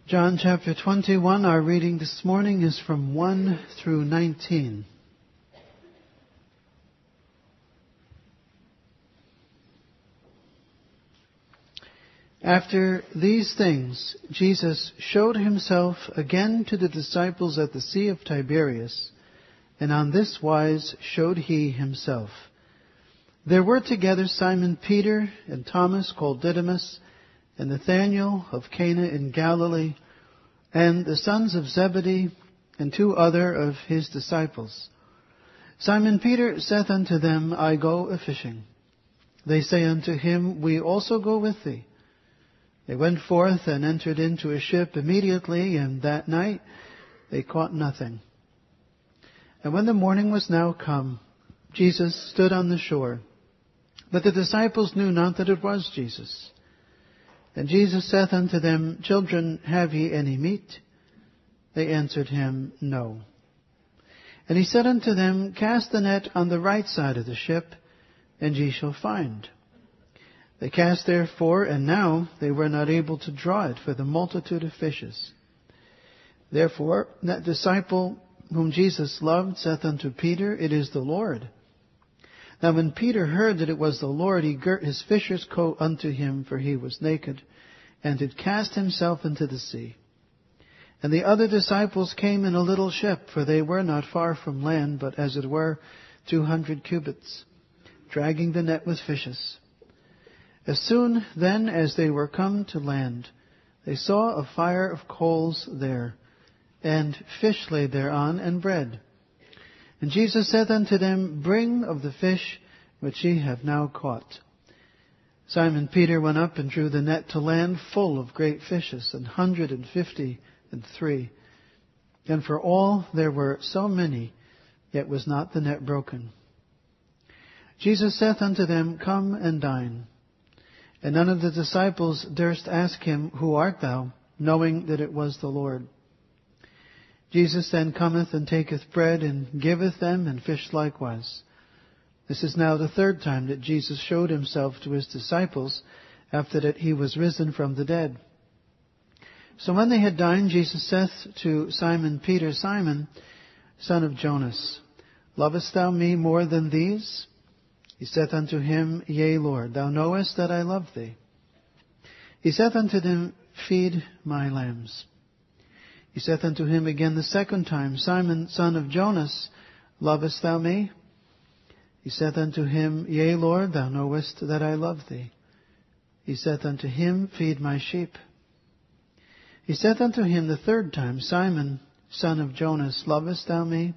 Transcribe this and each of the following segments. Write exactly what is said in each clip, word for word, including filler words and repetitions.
John chapter twenty-one, our reading this morning is from one through nineteen. After these things, Jesus showed himself again to the disciples at the Sea of Tiberias, and on this wise showed he himself. There were together Simon Peter and Thomas called Didymus, and Nathanael of Cana in Galilee, and the sons of Zebedee, and two other of his disciples. Simon Peter saith unto them, I go a-fishing. They say unto him, We also go with thee. They went forth and entered into a ship immediately, and that night they caught nothing. And when the morning was now come, Jesus stood on the shore, but the disciples knew not that it was Jesus. And Jesus saith unto them, Children, have ye any meat? They answered him, No. And he said unto them, Cast the net on the right side of the ship, and ye shall find. They cast therefore, and now they were not able to draw it for the multitude of fishes. Therefore that disciple whom Jesus loved saith unto Peter, It is the Lord. Now when Peter heard that it was the Lord, he girt his fisher's coat unto him, for he was naked, and did cast himself into the sea. And the other disciples came in a little ship, for they were not far from land, but as it were two hundred cubits, dragging the net with fishes. As soon then as they were come to land, they saw a fire of coals there, and fish laid thereon, and bread. And Jesus said unto them, Bring of the fish which ye have now caught. Simon Peter went up and drew the net to land full of great fishes, an hundred and fifty and three. And for all there were so many, yet was not the net broken. Jesus saith unto them, Come and dine. And none of the disciples durst ask him, Who art thou? Knowing that it was the Lord. Jesus then cometh and taketh bread and giveth them, and fish likewise. This is now the third time that Jesus showed himself to his disciples, after that he was risen from the dead. So when they had dined, Jesus saith to Simon Peter, Simon, son of Jonas, lovest thou me more than these? He saith unto him, Yea, Lord, thou knowest that I love thee. He saith unto them, Feed my lambs. He saith unto him again the second time, Simon, son of Jonas, lovest thou me? He saith unto him, Yea, Lord, thou knowest that I love thee. He saith unto him, Feed my sheep. He saith unto him the third time, Simon, son of Jonas, lovest thou me?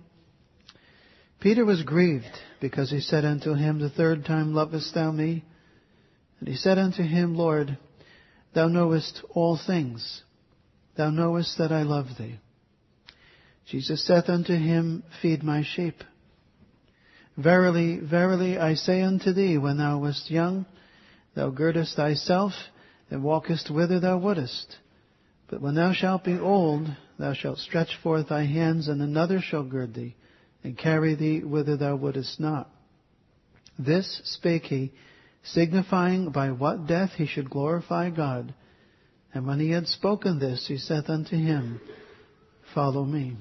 Peter was grieved, because he said unto him the third time, Lovest thou me? And he said unto him, Lord, thou knowest all things. Thou knowest that I love thee. Jesus saith unto him, Feed my sheep. Verily, verily, I say unto thee, when thou wast young, thou girdest thyself, and walkest whither thou wouldest. But when thou shalt be old, thou shalt stretch forth thy hands, and another shall gird thee, and carry thee whither thou wouldest not. This spake he, signifying by what death he should glorify God. And when he had spoken this, he saith unto him, Follow me.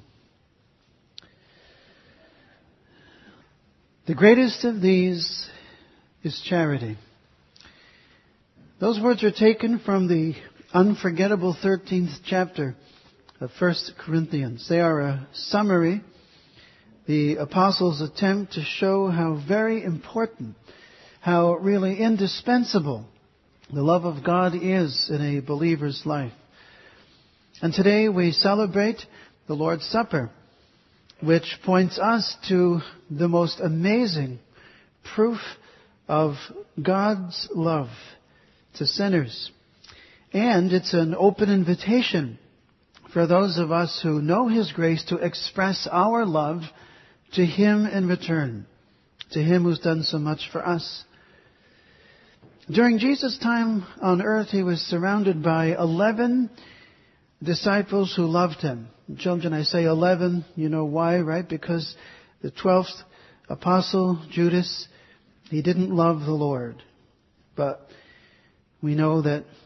The greatest of these is charity. Those words are taken from the unforgettable thirteenth chapter of First Corinthians. They are a summary, the apostles' attempt to show how very important, how really indispensable the love of God is in a believer's life. And today we celebrate the Lord's Supper, which points us to the most amazing proof of God's love to sinners. And it's an open invitation for those of us who know His grace to express our love to Him in return, to Him who's done so much for us. During Jesus' time on earth, He was surrounded by eleven disciples who loved Him. Children, I say eleven, you know why, right? Because the twelfth apostle, Judas, he didn't love the Lord. But we know that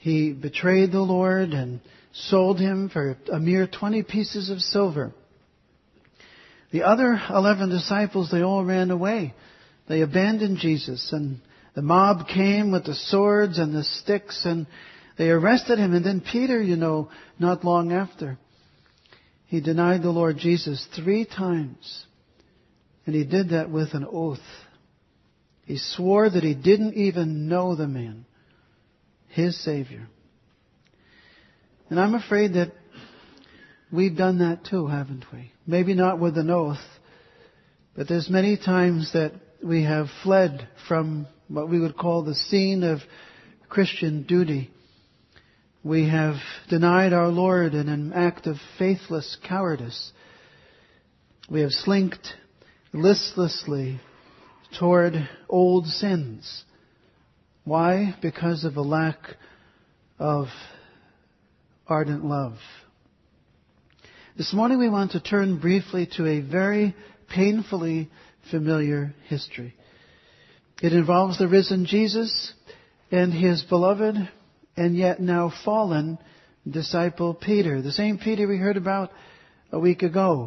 He betrayed the Lord and sold him for a mere twenty pieces of silver. The other eleven disciples, they all ran away. They abandoned Jesus, and the mob came with the swords and the sticks, and they arrested him. And then Peter, you know, not long after, he denied the Lord Jesus three times. And he did that with an oath. He swore that he didn't even know the man, his Savior. And I'm afraid that we've done that too, haven't we? Maybe not with an oath, but there's many times that we have fled from what we would call the scene of Christian duty. We have denied our Lord in an act of faithless cowardice. We have slinked listlessly toward old sins. Why? Because of a lack of ardent love. This morning we want to turn briefly to a very painfully familiar history. It involves the risen Jesus and his beloved and yet now fallen disciple Peter, the same Peter we heard about a week ago.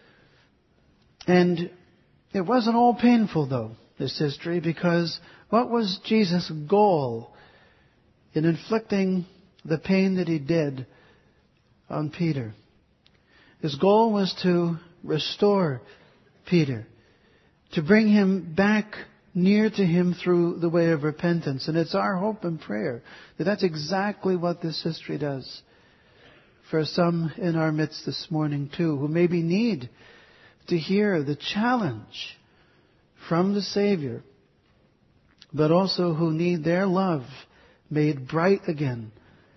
And it wasn't all painful, though, this history, because what was Jesus' goal in inflicting the pain that he did on Peter? His goal was to restore Peter, to bring him back near to him through the way of repentance. And it's our hope and prayer that that's exactly what this history does for some in our midst this morning too, who maybe need to hear the challenge from the Savior, but also who need their love made bright again.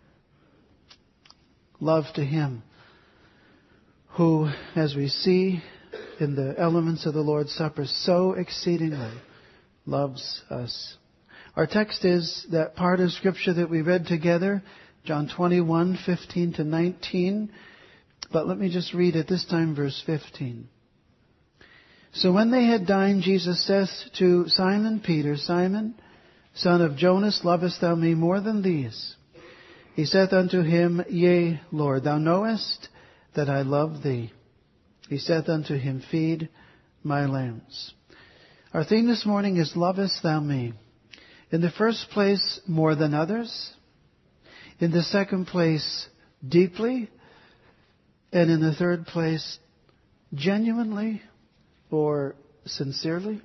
Love to Him, who, as we see in the elements of the Lord's Supper, so exceedingly loves us. Our text is that part of Scripture that we read together, John twenty-one, fifteen to nineteen. But let me just read it, this time verse fifteen. So when they had dined, Jesus saith to Simon Peter, Simon, son of Jonas, lovest thou me more than these? He saith unto him, Yea, Lord, thou knowest that I love thee. He saith unto him, Feed my lambs. Our theme this morning is, Lovest thou me? In the first place, more than others. In the second place, deeply. And in the third place, genuinely or sincerely.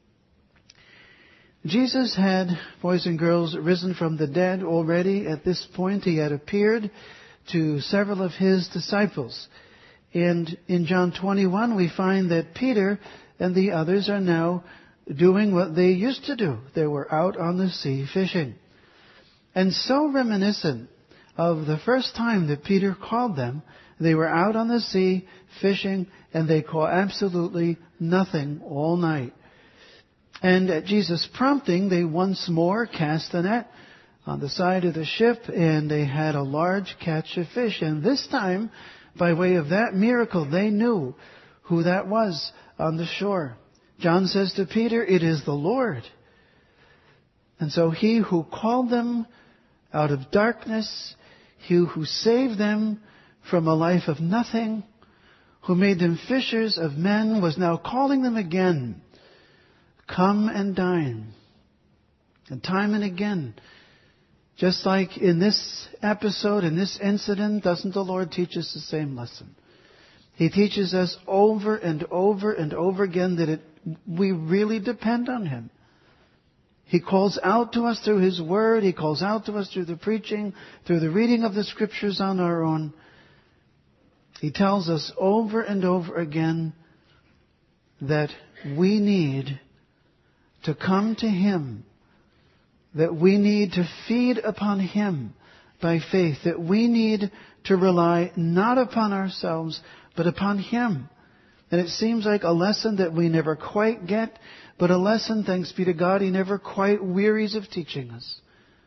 Jesus had, boys and girls, risen from the dead already. At this point, He had appeared to several of His disciples. And in John twenty-one, we find that Peter and the others are now doing what they used to do. They were out on the sea fishing. And so reminiscent of the first time that Peter called them, they were out on the sea fishing, and they caught absolutely nothing all night. And at Jesus' prompting, they once more cast the net on the side of the ship, and they had a large catch of fish. And this time, by way of that miracle, they knew who that was on the shore. John says to Peter, It is the Lord. And so He who called them out of darkness, He who saved them from a life of nothing, who made them fishers of men, was now calling them again. Come and dine. And time and again, just like in this episode, in this incident, doesn't the Lord teach us the same lesson? He teaches us over and over and over again that it, we really depend on Him. He calls out to us through His Word. He calls out to us through the preaching, through the reading of the Scriptures on our own. He tells us over and over again that we need to come to Him, that we need to feed upon Him by faith, that we need to rely not upon ourselves, but upon Him. And it seems like a lesson that we never quite get, but a lesson, thanks be to God, He never quite wearies of teaching us.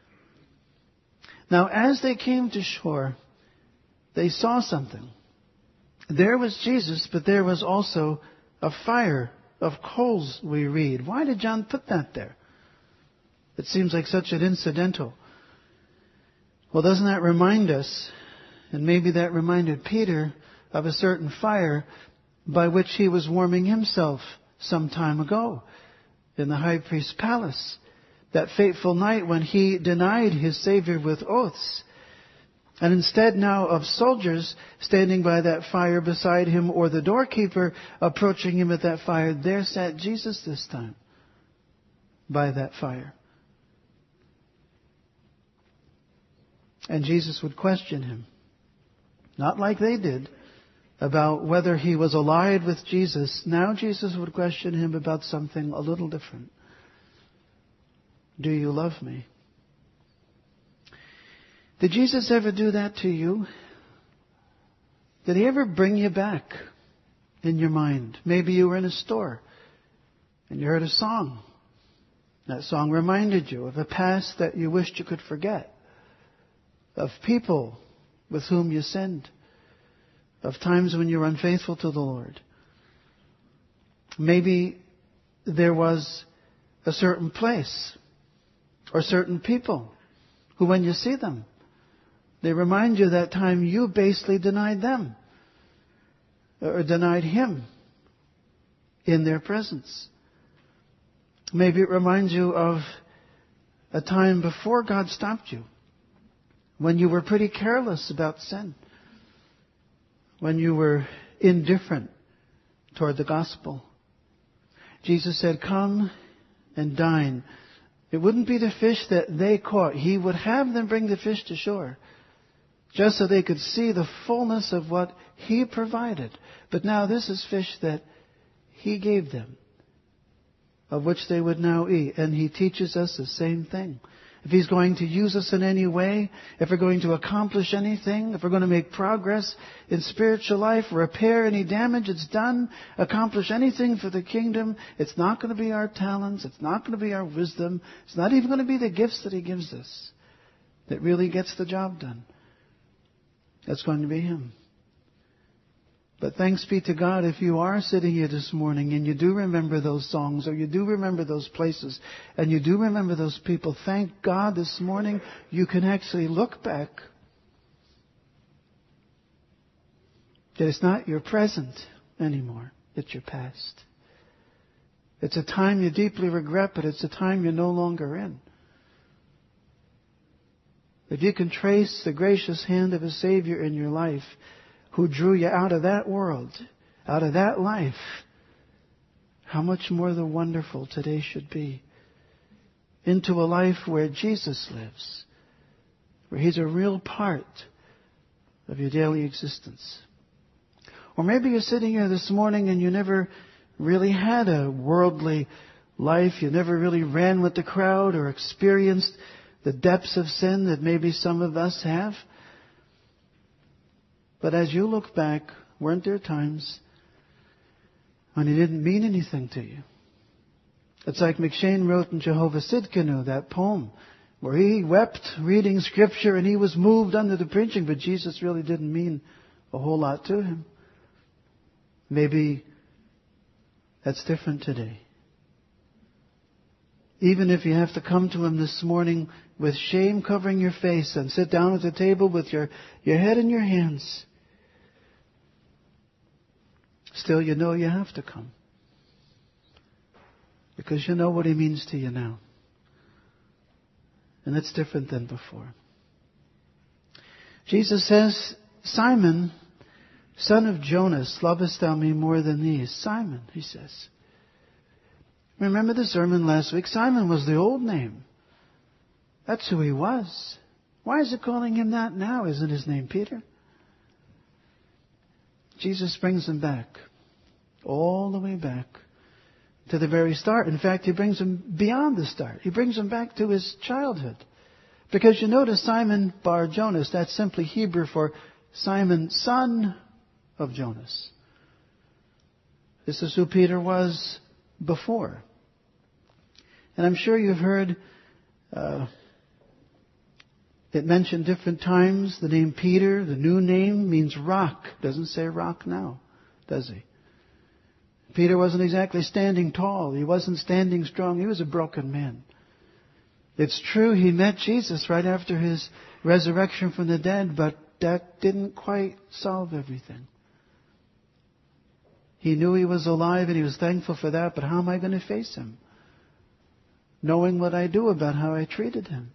Now, as they came to shore, they saw something. There was Jesus, but there was also a fire of coals, we read. Why did John put that there? It seems like such an incidental. Well, doesn't that remind us, and maybe that reminded Peter, of a certain fire by which he was warming himself some time ago in the high priest's palace. That fateful night when he denied his Savior with oaths. And instead now of soldiers standing by that fire beside him, or the doorkeeper approaching him at that fire, there sat Jesus this time by that fire. And Jesus would question him, not like they did, about whether he was allied with Jesus. Now Jesus would question him about something a little different. Do you love me? Did Jesus ever do that to you? Did he ever bring you back in your mind? Maybe you were in a store and you heard a song. That song reminded you of a past that you wished you could forget, of people with whom you sinned, of times when you were unfaithful to the Lord. Maybe there was a certain place or certain people who, when you see them, they remind you of that time you basically denied them or denied Him in their presence. Maybe it reminds you of a time before God stopped you, when you were pretty careless about sin, when you were indifferent toward the gospel. Jesus said, "Come and dine." It wouldn't be the fish that they caught. He would have them bring the fish to shore, just so they could see the fullness of what He provided. But now this is fish that He gave them, of which they would now eat. And He teaches us the same thing. If He's going to use us in any way, if we're going to accomplish anything, if we're going to make progress in spiritual life, repair any damage that's done, accomplish anything for the kingdom, it's not going to be our talents, it's not going to be our wisdom, it's not even going to be the gifts that He gives us that really gets the job done. That's going to be Him. But thanks be to God if you are sitting here this morning and you do remember those songs, or you do remember those places, and you do remember those people. Thank God this morning you can actually look back. That it's not your present anymore. It's your past. It's a time you deeply regret, but it's a time you're no longer in. If you can trace the gracious hand of a Savior in your life, who drew you out of that world, out of that life, how much more the wonderful today should be. Into a life where Jesus lives, where He's a real part of your daily existence. Or maybe you're sitting here this morning and you never really had a worldly life. You never really ran with the crowd or experienced the depths of sin that maybe some of us have. But as you look back, weren't there times when He didn't mean anything to you? It's like McShane wrote in Jehovah Sidkenu, that poem, where he wept reading Scripture and he was moved under the preaching, but Jesus really didn't mean a whole lot to him. Maybe that's different today. Even if you have to come to Him this morning with shame covering your face and sit down at the table with your, your head in your hands, still you know you have to come. Because you know what He means to you now. And it's different than before. Jesus says, "Simon, son of Jonas, lovest thou me more than these?" Simon, He says. Remember the sermon last week? Simon was the old name. That's who he was. Why is it calling him that now? Isn't his name Peter? Jesus brings him back. All the way back to the very start. In fact, He brings him beyond the start. He brings him back to his childhood. Because you notice Simon bar Jonas, that's simply Hebrew for Simon, son of Jonas. This is who Peter was before. And I'm sure you've heard uh, it mentioned different times. The name Peter, the new name, means rock. Doesn't say rock now, does he? Peter wasn't exactly standing tall. He wasn't standing strong. He was a broken man. It's true he met Jesus right after his resurrection from the dead, but that didn't quite solve everything. He knew he was alive and he was thankful for that, but how am I going to face him? Knowing what I do about how I treated him.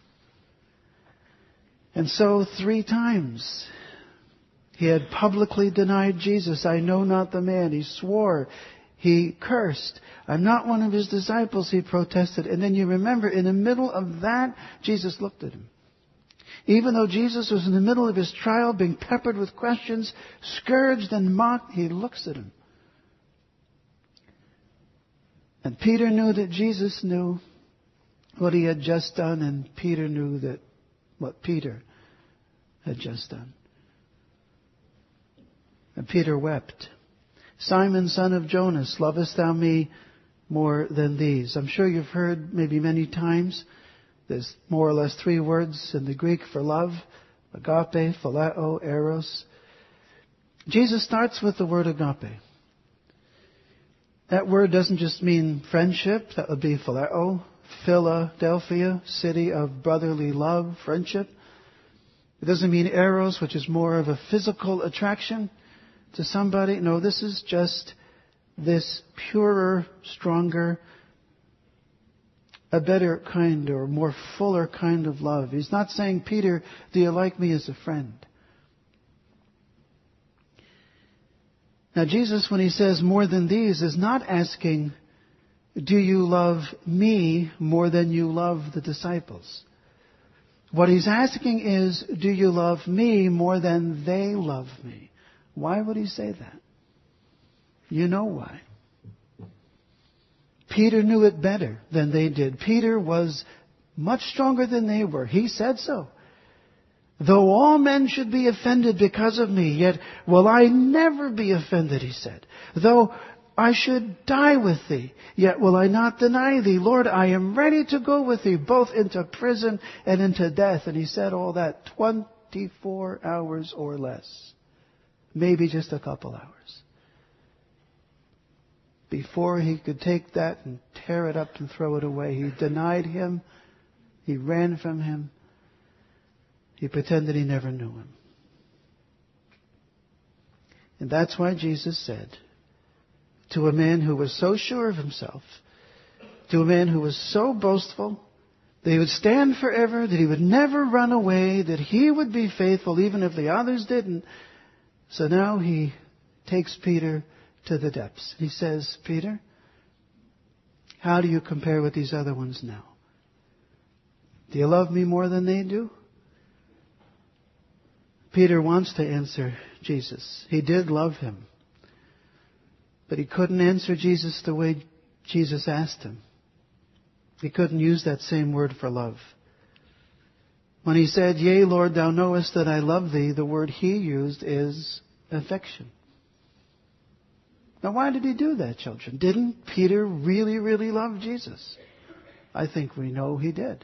And so three times he had publicly denied Jesus. I know not the man. He swore. He cursed. I'm not one of his disciples, he protested. And then you remember, in the middle of that, Jesus looked at him. Even though Jesus was in the middle of his trial, being peppered with questions, scourged and mocked, he looks at him. And Peter knew that Jesus knew what he had just done, and Peter knew that what Peter had just done. And Peter wept. Simon, son of Jonas, lovest thou me more than these? I'm sure you've heard maybe many times. There's more or less three words in the Greek for love. Agape, phileo, eros. Jesus starts with the word agape. That word doesn't just mean friendship. That would be phileo, Philadelphia, city of brotherly love, friendship. It doesn't mean eros, which is more of a physical attraction to somebody. No, this is just this purer, stronger, a better kind or more fuller kind of love. He's not saying, Peter, do you like me as a friend? Now Jesus, when he says more than these, is not asking, do you love me more than you love the disciples? What he's asking is, do you love me more than they love me? Why would he say that? You know why. Peter knew it better than they did. Peter was much stronger than they were. He said so. Though all men should be offended because of me, yet will I never be offended, he said. Though I should die with thee, yet will I not deny thee. Lord, I am ready to go with thee, both into prison and into death. And he said all that twenty-four hours or less. Maybe just a couple hours. Before he could take that and tear it up and throw it away, he denied him. He ran from him. He pretended he never knew him. And that's why Jesus said to a man who was so sure of himself, to a man who was so boastful, that he would stand forever, that he would never run away, that he would be faithful even if the others didn't. So now he takes Peter to the depths. He says, Peter, how do you compare with these other ones now? Do you love me more than they do? Peter wants to answer Jesus. He did love him. But he couldn't answer Jesus the way Jesus asked him. He couldn't use that same word for love. When he said, Yea, Lord, thou knowest that I love thee, the word he used is affection. Now, why did he do that, children? Didn't Peter really, really love Jesus? I think we know he did.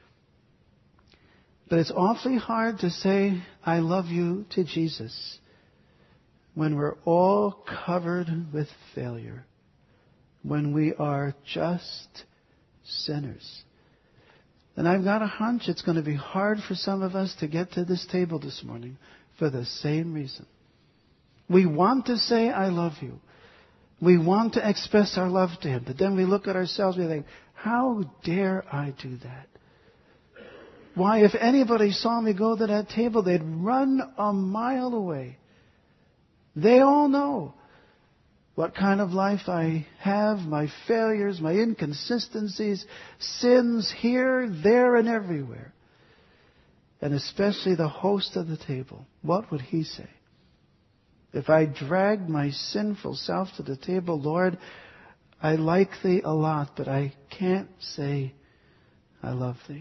But it's awfully hard to say, I love you to Jesus when we're all covered with failure, when we are just sinners. And I've got a hunch it's going to be hard for some of us to get to this table this morning for the same reason. We want to say, I love you. We want to express our love to him. But then we look at ourselves and we think, how dare I do that? Why, if anybody saw me go to that table, they'd run a mile away. They all know what kind of life I have, my failures, my inconsistencies, sins here, there, and everywhere. And especially the host of the table. What would he say? If I dragged my sinful self to the table, Lord, I like thee a lot, but I can't say I love thee.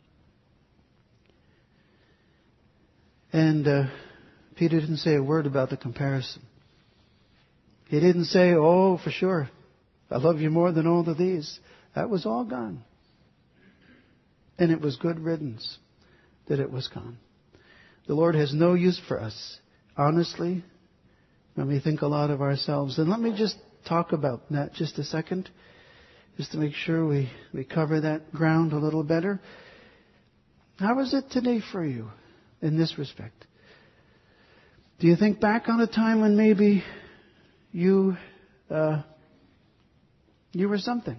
And uh, Peter didn't say a word about the comparison. He didn't say, oh, for sure, I love you more than all of these. That was all gone. And it was good riddance that it was gone. The Lord has no use for us, honestly, when we think a lot of ourselves. And let me just talk about that just a second. just to make sure we, we cover that ground a little better. How is it today for you in this respect? Do you think back on a time when maybe you uh, you were something?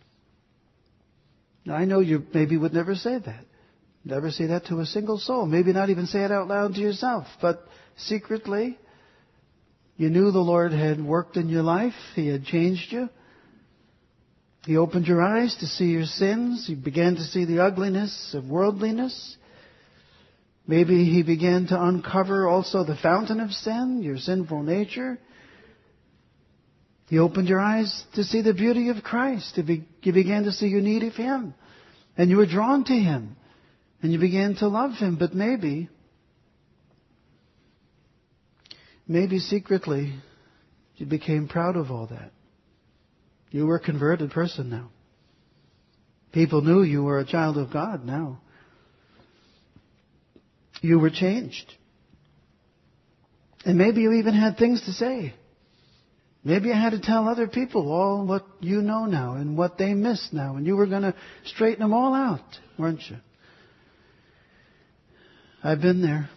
Now, I know you maybe would never say that. Never say that to a single soul. Maybe not even say it out loud to yourself. But secretly, you knew the Lord had worked in your life. He had changed you. He opened your eyes to see your sins. You began to see the ugliness of worldliness. Maybe He began to uncover also the fountain of sin, your sinful nature. He opened your eyes to see the beauty of Christ. You began to see your need of Him. And you were drawn to Him. And you began to love Him. But maybe, maybe secretly, you became proud of all that. You were a converted person now. People knew you were a child of God now. You were changed. And maybe you even had things to say. Maybe you had to tell other people all what you know now and what they missed now. And you were going to straighten them all out, weren't you? I've been there.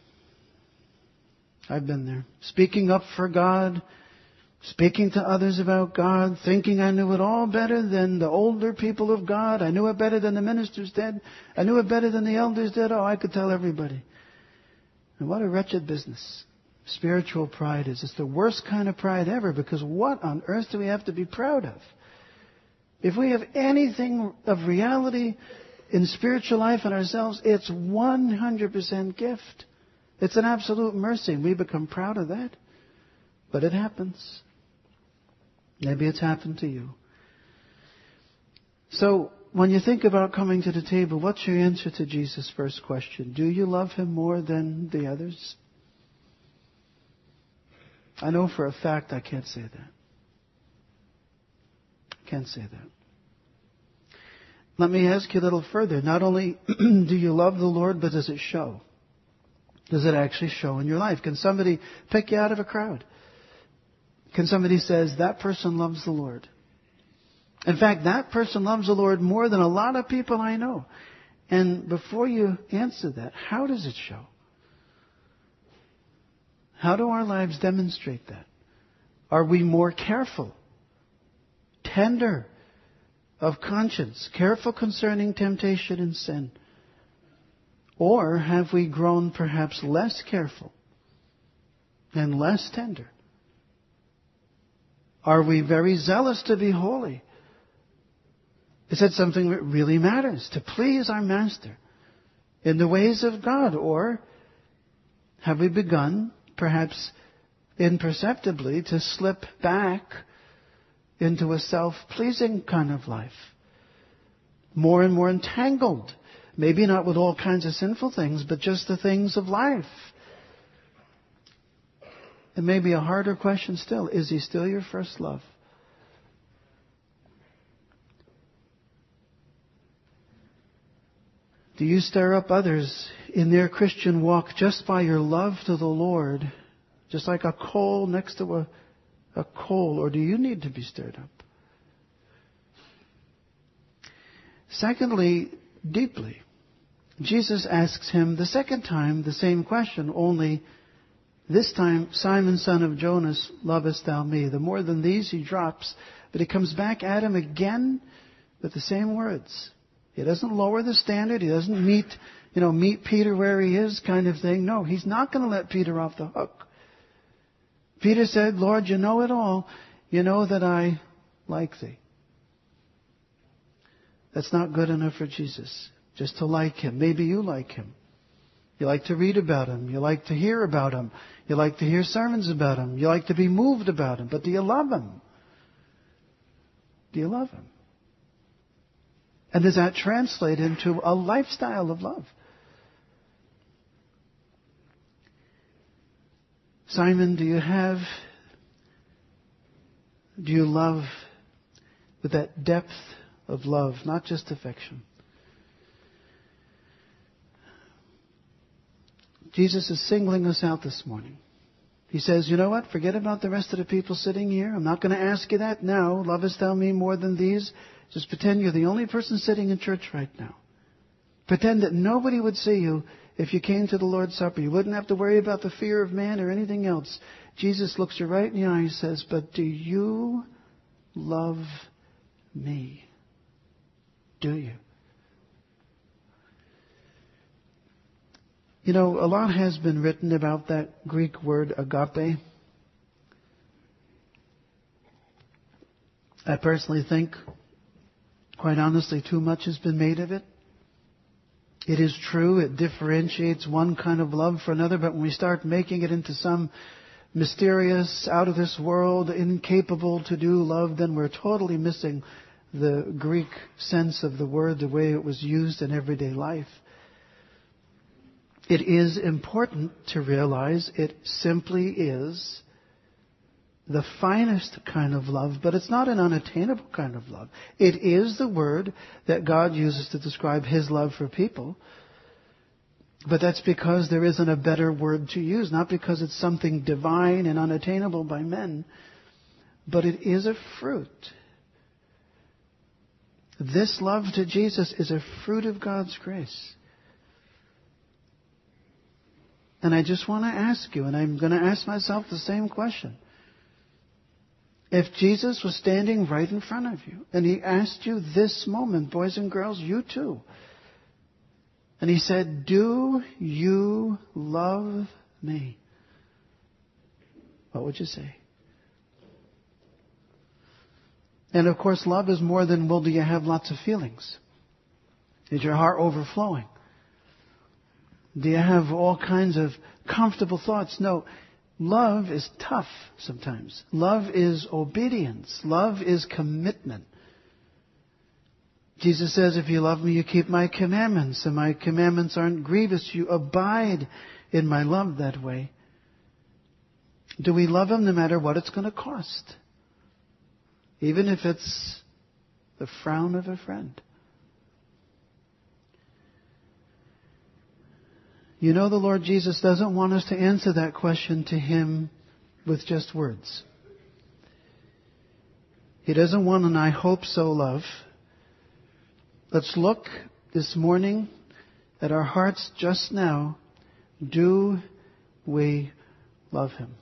I've been there. Speaking up for God, speaking to others about God, thinking I knew it all better than the older people of God. I knew it better than the ministers did. I knew it better than the elders did. Oh, I could tell everybody. And what a wretched business spiritual pride is. It's the worst kind of pride ever, because what on earth do we have to be proud of? If we have anything of reality in spiritual life in ourselves, it's one hundred percent gift. It's an absolute mercy, and we become proud of that. But it happens. Maybe it's happened to you. So, when you think about coming to the table, what's your answer to Jesus' first question? Do you love Him more than the others? I know for a fact I can't say that. I can't say that. Let me ask you a little further. Not only do you love the Lord, but does it show? Does it actually show in your life? Can somebody pick you out of a crowd? Can somebody say, that person loves the Lord? In fact, that person loves the Lord more than a lot of people I know. And before you answer that, how does it show? How do our lives demonstrate that? Are we more careful, tender of conscience, careful concerning temptation and sin? Or have we grown perhaps less careful and less tender? Are we very zealous to be holy? Is that something that really matters, to please our Master in the ways of God? Or have we begun, perhaps imperceptibly, to slip back into a self-pleasing kind of life? More and more entangled. Maybe not with all kinds of sinful things, but just the things of life. And maybe a harder question still, is He still your first love? Do you stir up others in their Christian walk just by your love to the Lord, just like a coal next to a, a coal, or do you need to be stirred up? Secondly, deeply, Jesus asks him the second time the same question, only this time, Simon, son of Jonas, lovest thou me? The more than these he drops, but he comes back at him again with the same words. He doesn't lower the standard. He doesn't meet, you know, meet Peter where he is kind of thing. No, he's not going to let Peter off the hook. Peter said, Lord, you know it all. You know that I like thee. That's not good enough for Jesus, just to like Him. Maybe you like Him. You like to read about Him. You like to hear about Him. You like to hear sermons about Him. You like to be moved about Him. But do you love Him? Do you love Him? And does that translate into a lifestyle of love? Simon, do you have, do you love with that depth of love, not just affection? Jesus is singling us out this morning. He says, you know what? Forget about the rest of the people sitting here. I'm not going to ask you that now. Lovest thou me more than these? Just pretend you're the only person sitting in church right now. Pretend that nobody would see you if you came to the Lord's Supper. You wouldn't have to worry about the fear of man or anything else. Jesus looks you right in the eye and says, but do you love me? Do you? You know, a lot has been written about that Greek word agape. I personally think, quite honestly, too much has been made of it. It is true, it differentiates one kind of love for another, but when we start making it into some mysterious, out of this world, incapable to do love, then we're totally missing the Greek sense of the word, the way it was used in everyday life. It is important to realize it simply is the finest kind of love, but it's not an unattainable kind of love. It is the word that God uses to describe His love for people. But that's because there isn't a better word to use, not because it's something divine and unattainable by men, but it is a fruit. This love to Jesus is a fruit of God's grace. And I just want to ask you, and I'm going to ask myself the same question. If Jesus was standing right in front of you, and He asked you this moment, boys and girls, you too, and He said, do you love me? What would you say? And of course, love is more than, well, do you have lots of feelings? Is your heart overflowing? Do you have all kinds of comfortable thoughts? No. Love is tough sometimes. Love is obedience. Love is commitment. Jesus says, if you love me, you keep my commandments. And my commandments aren't grievous. You abide in my love that way. Do we love Him no matter what it's going to cost? Even if it's the frown of a friend. You know, the Lord Jesus doesn't want us to answer that question to Him with just words. He doesn't want an I hope so love. Let's look this morning at our hearts just now. Do we love Him?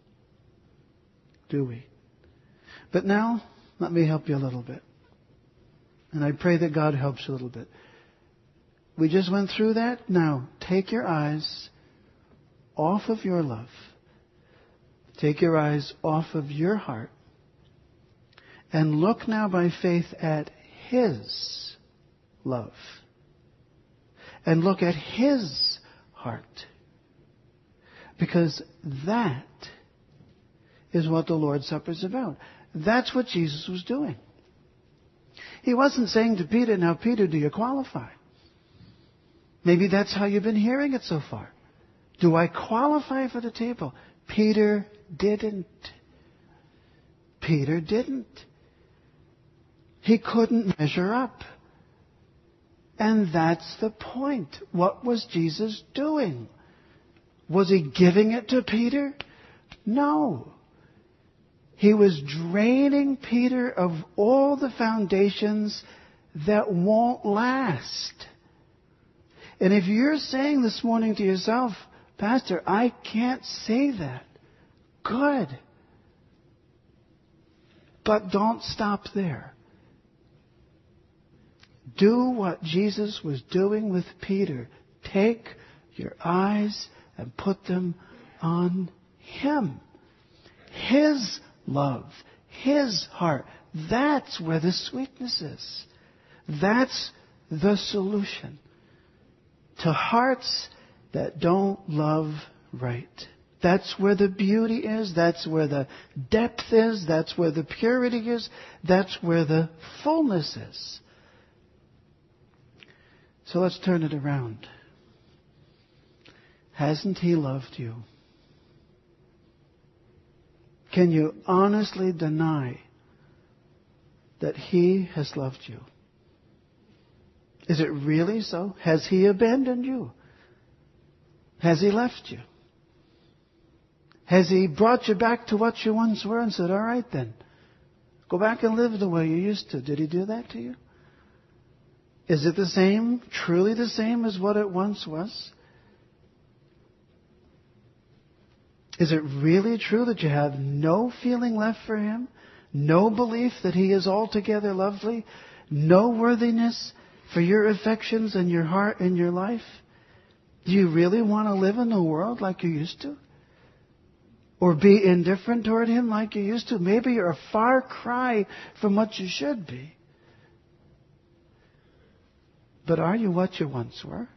Do we? But now, let me help you a little bit. And I pray that God helps you a little bit. We just went through that. Now, take your eyes off of your love. Take your eyes off of your heart. And look now by faith at His love. And look at His heart. Because that is what the Lord's Supper is about. That's what Jesus was doing. He wasn't saying to Peter, now Peter, do you qualify? Maybe that's how you've been hearing it so far. Do I qualify for the table? Peter didn't. Peter didn't. He couldn't measure up. And that's the point. What was Jesus doing? Was He giving it to Peter? No. He was draining Peter of all the foundations that won't last. And if you're saying this morning to yourself, Pastor, I can't say that. Good. But don't stop there. Do what Jesus was doing with Peter. Take your eyes and put them on Him. His love. His heart. That's where the sweetness is. That's the solution to hearts that don't love right. That's where the beauty is. That's where the depth is. That's where the purity is. That's where the fullness is. So let's turn it around. Hasn't He loved you? Can you honestly deny that He has loved you? Is it really so? Has He abandoned you? Has He left you? Has He brought you back to what you once were and said, all right then, go back and live the way you used to? Did He do that to you? Is it the same, truly the same as what it once was? Is it really true that you have no feeling left for Him? No belief that He is altogether lovely? No worthiness for your affections and your heart and your life? Do you really want to live in the world like you used to? Or be indifferent toward Him like you used to? Maybe you're a far cry from what you should be. But are you what you once were?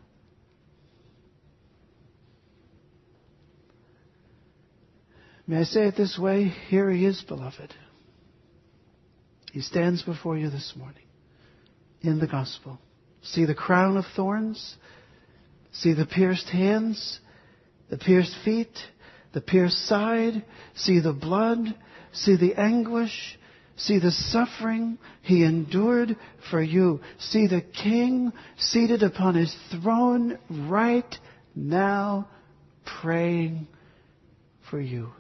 May I say it this way? Here He is, beloved. He stands before you this morning in the gospel. See the crown of thorns? See the pierced hands? The pierced feet? The pierced side? See the blood? See the anguish? See the suffering He endured for you. See the King seated upon His throne right now, praying for you,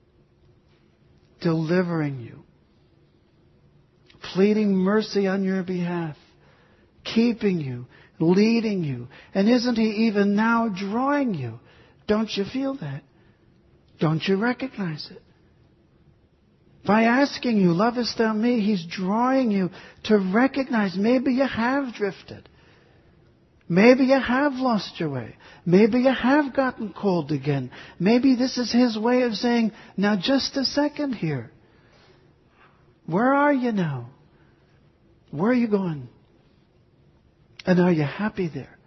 delivering you, pleading mercy on your behalf, keeping you, leading you. And isn't He even now drawing you? Don't you feel that? Don't you recognize it? By asking you, lovest thou me, He's drawing you to recognize maybe you have drifted. Maybe you have lost your way. Maybe you have gotten cold again. Maybe this is His way of saying, now just a second here. Where are you now? Where are you going? And are you happy there?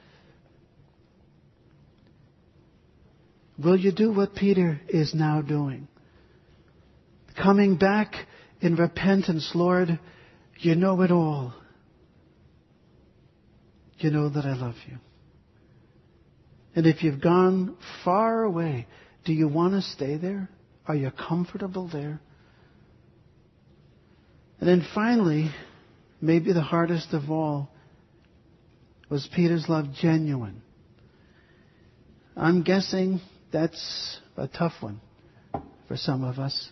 Will you do what Peter is now doing? Coming back in repentance, Lord, you know it all. You know that I love you. And if you've gone far away, do you want to stay there? Are you comfortable there? And then finally, maybe the hardest of all, was Peter's love genuine? I'm guessing that's a tough one for some of us.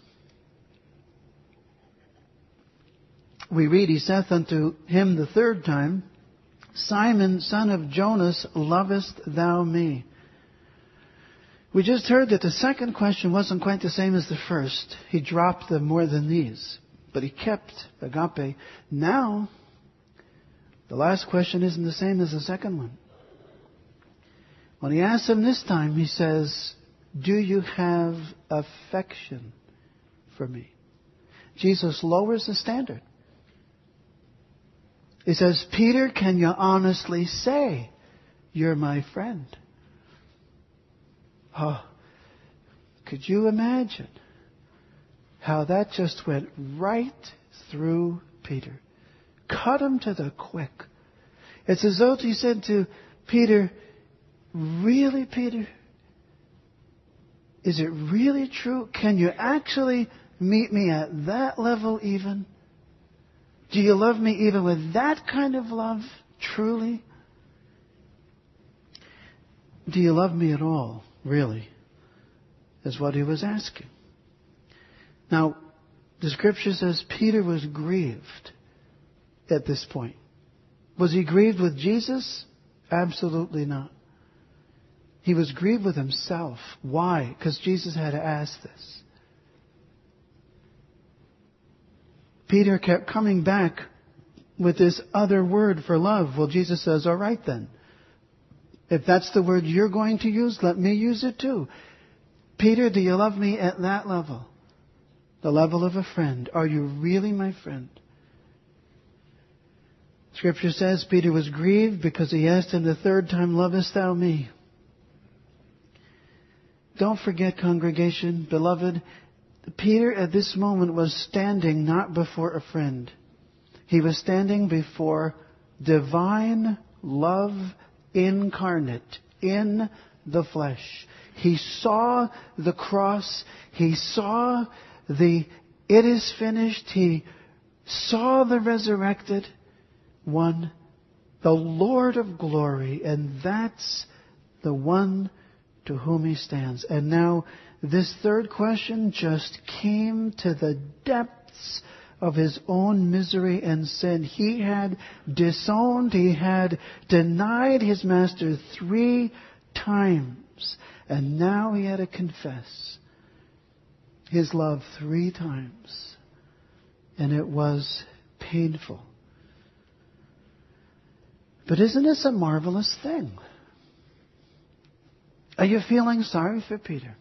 We read, He saith unto him the third time, Simon, son of Jonas, lovest thou me? We just heard that the second question wasn't quite the same as the first. He dropped the more than these, but he kept agape. Now, the last question isn't the same as the second one. When he asks him this time, he says, do you have affection for me? Jesus lowers the standard. He says, Peter, can you honestly say you're my friend? Oh, could you imagine how that just went right through Peter? Cut him to the quick. It's as though he said to Peter, really, Peter? Is it really true? Can you actually meet me at that level even? Do you love me even with that kind of love, truly? Do you love me at all, really? Is what he was asking. Now, the scripture says Peter was grieved at this point. Was he grieved with Jesus? Absolutely not. He was grieved with himself. Why? Because Jesus had to ask this. Peter kept coming back with this other word for love. Well, Jesus says, all right then. If that's the word you're going to use, let me use it too. Peter, do you love me at that level? The level of a friend. Are you really my friend? Scripture says Peter was grieved because he asked him the third time, lovest thou me? Don't forget, congregation, beloved, Peter at this moment was standing not before a friend. He was standing before divine love incarnate in the flesh. He saw the cross. He saw the it is finished. He saw the resurrected one, the Lord of glory, and that's the one to whom he stands. And now This third question just came to the depths of his own misery and sin. He had disowned, he had denied his master three times. And now he had to confess his love three times. And it was painful. But isn't this a marvelous thing? Are you feeling sorry for Peter?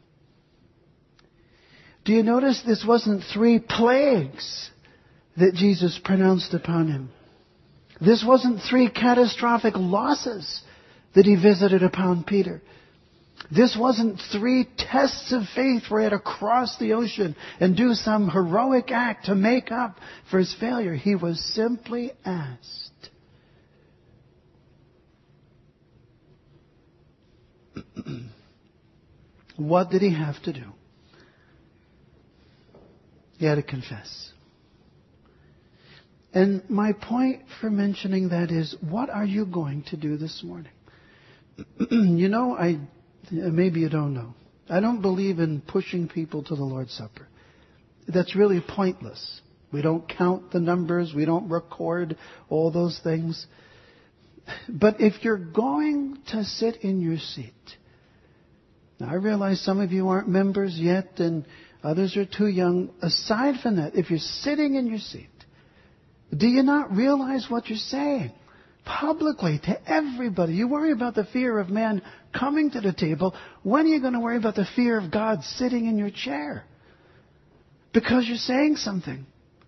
Do you notice this wasn't three plagues that Jesus pronounced upon him? This wasn't three catastrophic losses that he visited upon Peter. This wasn't three tests of faith where he had to cross the ocean and do some heroic act to make up for his failure. He was simply asked, what did he have to do? He had to confess. And my point for mentioning that is, what are you going to do this morning? You know, I maybe you don't know. I don't believe in pushing people to the Lord's Supper. That's really pointless. We don't count the numbers. We don't record all those things. But if you're going to sit in your seat, now I realize some of you aren't members yet and others are too young. Aside from that, if you're sitting in your seat, do you not realize what you're saying? Publicly, to everybody. You worry about the fear of man coming to the table. When are you going to worry about the fear of God sitting in your chair? Because you're saying something.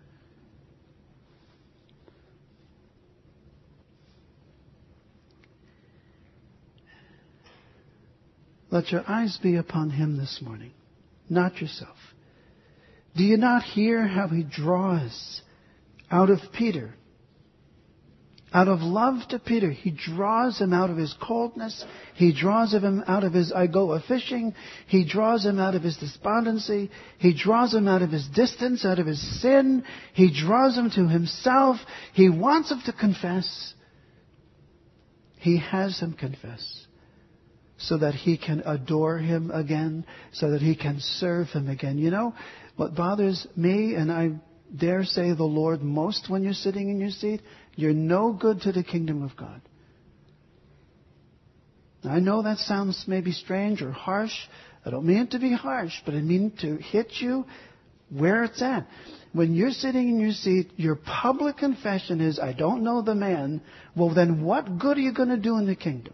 Let your eyes be upon Him this morning, not yourself. Do you not hear how He draws out of Peter? Out of love to Peter, He draws him out of his coldness. He draws him out of his I go a-fishing. He draws him out of his despondency. He draws him out of his distance, out of his sin. He draws him to Himself. He wants him to confess. He has him confess so that he can adore Him again, so that he can serve Him again. You know, what bothers me, and I dare say the Lord most when you're sitting in your seat, you're no good to the kingdom of God. I know that sounds maybe strange or harsh. I don't mean it to be harsh, but I mean to hit you where it's at. When you're sitting in your seat, your public confession is, I don't know the man. Well, then what good are you going to do in the kingdom?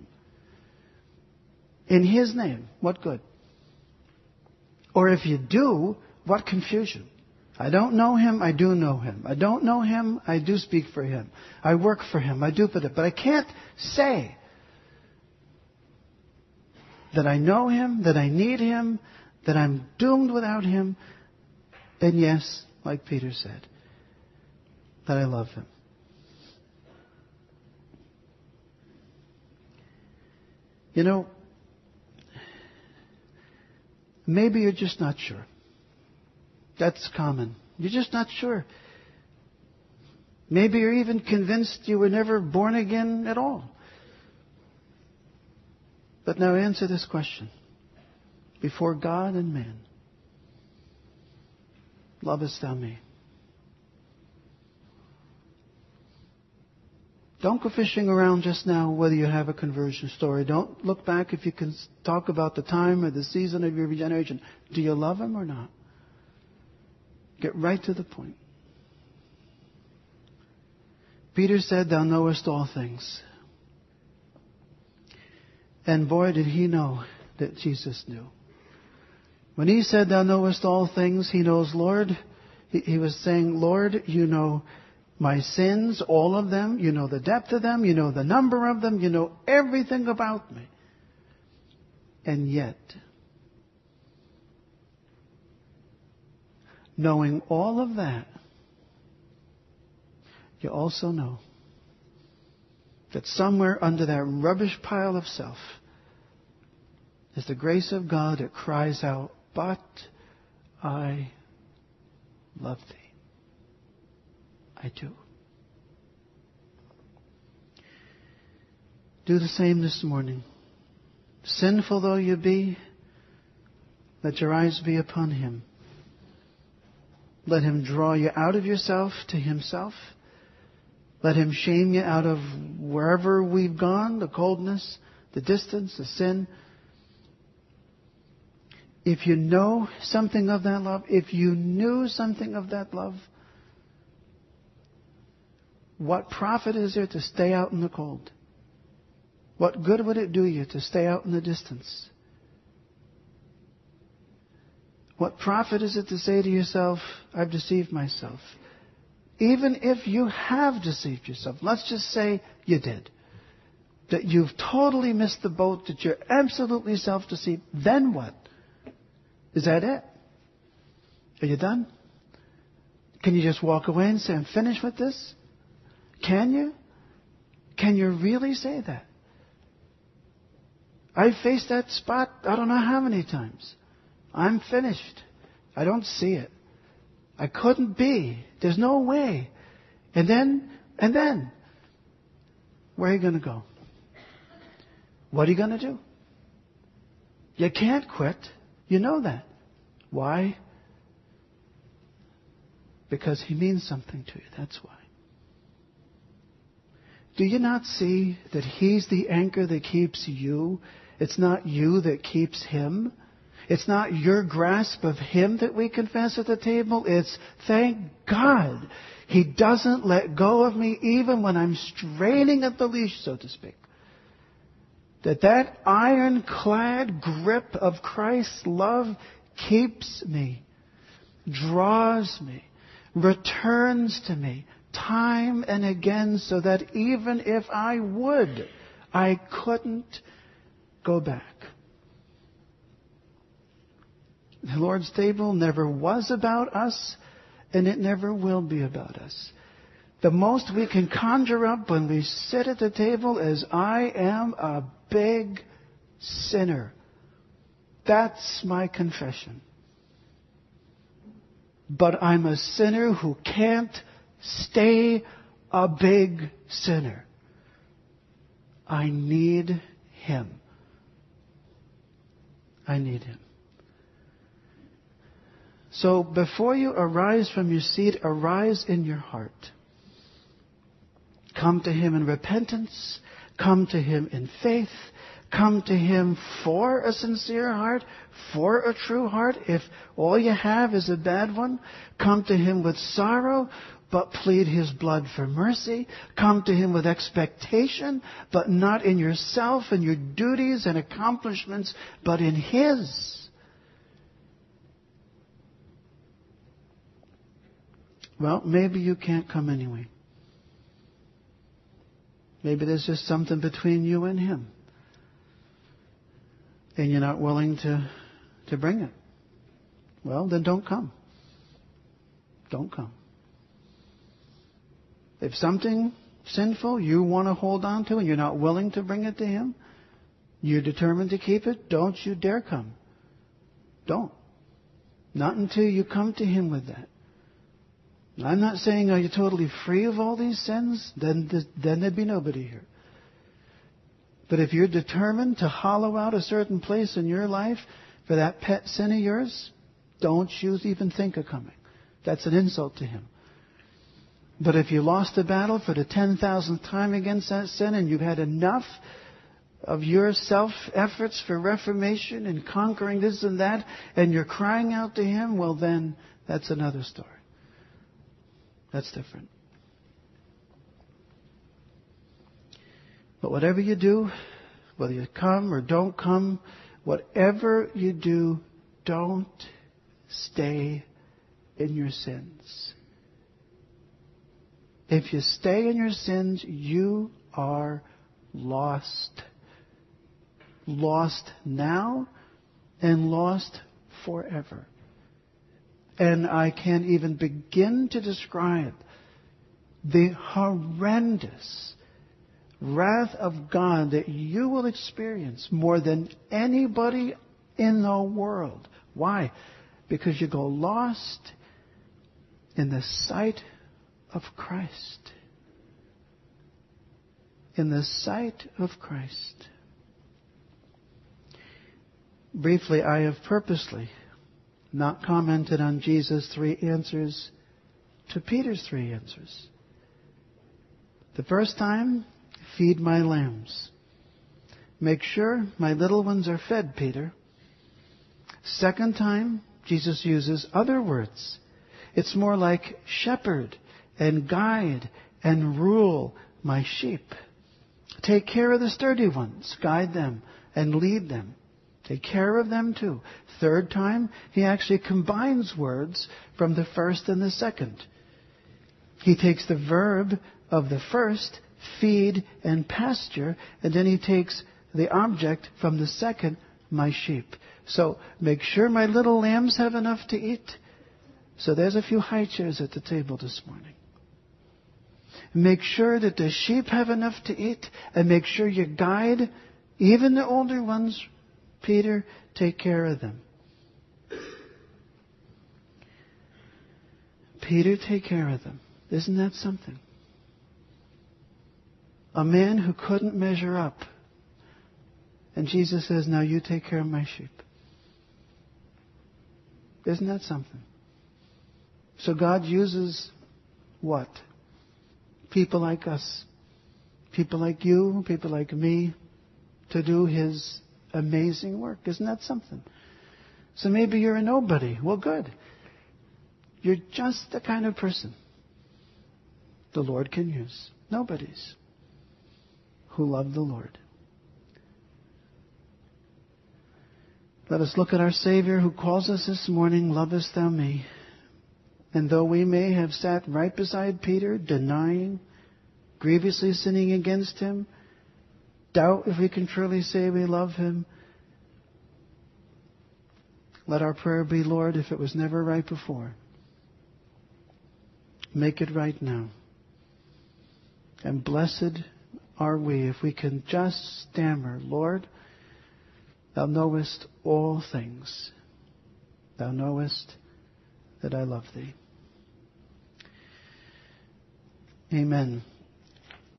In His name, what good? Or if you do, what confusion? I don't know Him, I do know Him. I don't know Him, I do speak for Him. I work for Him, I do for it. But I can't say that I know Him, that I need Him, that I'm doomed without Him. And yes, like Peter said, that I love Him. You know, maybe you're just not sure. That's common. You're just not sure. Maybe you're even convinced you were never born again at all. But now answer this question. Before God and man, lovest thou me? Don't go fishing around just now whether you have a conversion story. Don't look back if you can talk about the time or the season of your regeneration. Do you love Him or not? Get right to the point. Peter said, Thou knowest all things. And boy, did he know that Jesus knew. When he said, Thou knowest all things, he knows, Lord, he, he was saying, Lord, you know my sins, all of them. You know the depth of them. You know the number of them. You know everything about me. And yet, knowing all of that, you also know that somewhere under that rubbish pile of self is the grace of God that cries out, but I love thee. I do. Do the same this morning. Sinful though you be, Let your eyes be upon Him. Let Him draw you out of yourself to Himself. Let Him shame you out of wherever we've gone, the coldness, the distance, the sin. If you know something of that love, if you knew something of that love, what profit is there to stay out in the cold? What good would it do you to stay out in the distance? What profit is it to say to yourself, I've deceived myself? Even if you have deceived yourself, let's just say you did. That you've totally missed the boat, that you're absolutely self-deceived. Then what? Is that it? Are you done? Can you just walk away and say, I'm finished with this? Can you? Can you really say that? I faced that spot I don't know how many times. I'm finished. I don't see it. I couldn't be. There's no way. And then, and then, where are you going to go? What are you going to do? You can't quit. You know that. Why? Because He means something to you. That's why. Do you not see that He's the anchor that keeps you? It's not you that keeps Him. It's not your grasp of Him that we confess at the table. It's, thank God, He doesn't let go of me even when I'm straining at the leash, so to speak. That that ironclad grip of Christ's love keeps me, draws me, returns to me time and again, so that even if I would, I couldn't go back. The Lord's table never was about us, and it never will be about us. The most we can conjure up when we sit at the table is, I am a big sinner. That's my confession. But I'm a sinner who can't stay a big sinner. I need Him. I need Him. So before you arise from your seat, arise in your heart. Come to Him in repentance. Come to Him in faith. Come to Him for a sincere heart, for a true heart. If all you have is a bad one, come to Him with sorrow, but plead His blood for mercy. Come to Him with expectation, but not in yourself and your duties and accomplishments, but in His. Well, maybe you can't come anyway. Maybe there's just something between you and Him. And you're not willing to, to bring it. Well, then don't come. Don't come. If something sinful you want to hold on to and you're not willing to bring it to Him, you're determined to keep it, don't you dare come. Don't. Not until you come to Him with that. I'm not saying, are you totally free of all these sins? Then, then there'd be nobody here. But if you're determined to hollow out a certain place in your life for that pet sin of yours, don't you even think of coming. That's an insult to Him. But if you lost the battle for the ten thousandth time against that sin and you've had enough of your self-efforts for reformation and conquering this and that, and you're crying out to Him, well then, that's another story. That's different. But whatever you do, whether you come or don't come, whatever you do, don't stay in your sins. If you stay in your sins, you are lost. Lost now and lost forever. And I can't even begin to describe the horrendous wrath of God that you will experience more than anybody in the world. Why? Because you go lost in the sight of Christ. In the sight of Christ. Briefly, I have purposely not commented on Jesus' three answers to Peter's three answers. The first time, feed my lambs. Make sure my little ones are fed, Peter. Second time, Jesus uses other words. It's more like shepherd and guide and rule my sheep. Take care of the sturdy ones. Guide them and lead them. Take care of them too. Third time, he actually combines words from the first and the second. He takes the verb of the first, feed and pasture, and then he takes the object from the second, my sheep. So make sure my little lambs have enough to eat. So there's a few high chairs at the table this morning. Make sure that the sheep have enough to eat, and make sure you guide even the older ones. Peter, take care of them. Peter, take care of them. Isn't that something? A man who couldn't measure up. And Jesus says, now you take care of my sheep. Isn't that something? So God uses what? People like us. People like you, people like me, to do His amazing work. Isn't that something? So maybe you're a nobody. Well, good. You're just the kind of person the Lord can use. Nobodies who love the Lord. Let us look at our Savior who calls us this morning, lovest thou me? And though we may have sat right beside Peter, denying, grievously sinning against Him, doubt if we can truly say we love Him, let our prayer be, Lord, if it was never right before, make it right now. And blessed are we if we can just stammer, Lord, Thou knowest all things. Thou knowest that I love Thee. Amen.